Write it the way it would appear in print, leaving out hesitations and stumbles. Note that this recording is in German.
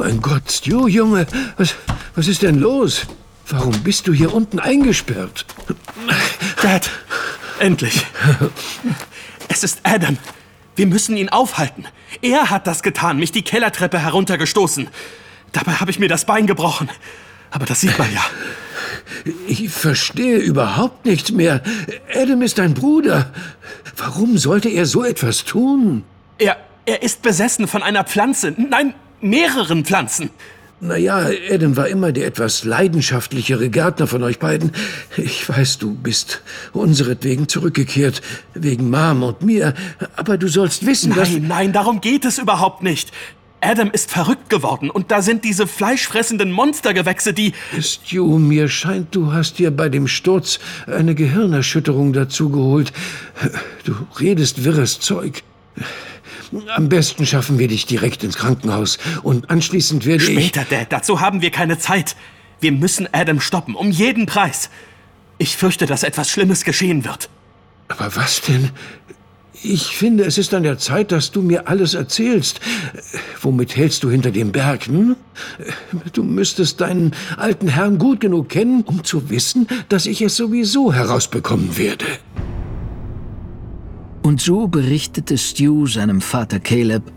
mein Gott, Stu, Junge, was ist denn los? Warum bist du hier unten eingesperrt? Dad, endlich. Es ist Adam. Wir müssen ihn aufhalten. Er hat das getan, mich die Kellertreppe heruntergestoßen. Dabei habe ich mir das Bein gebrochen. Aber das sieht man ja. Ich verstehe überhaupt nichts mehr. Adam ist dein Bruder. Warum sollte er so etwas tun? Er ist besessen von einer Pflanze. Nein, mehreren Pflanzen. Naja, Adam war immer der etwas leidenschaftlichere Gärtner von euch beiden. Ich weiß, du bist unseretwegen zurückgekehrt, wegen Mom und mir. Aber du sollst wissen, dass... Nein, darum geht es überhaupt nicht. Adam ist verrückt geworden und da sind diese fleischfressenden Monstergewächse, die... Stu, mir scheint, du hast dir bei dem Sturz eine Gehirnerschütterung dazu geholt. Du redest wirres Zeug. Am besten schaffen wir dich direkt ins Krankenhaus und anschließend werde Später, Dad, dazu haben wir keine Zeit. Wir müssen Adam stoppen, um jeden Preis. Ich fürchte, dass etwas Schlimmes geschehen wird. Aber was denn? Ich finde, es ist an der Zeit, dass du mir alles erzählst. Womit hältst du hinter dem Berg, hm? Du müsstest deinen alten Herrn gut genug kennen, um zu wissen, dass ich es sowieso herausbekommen werde. Und so berichtete Stu seinem Vater Caleb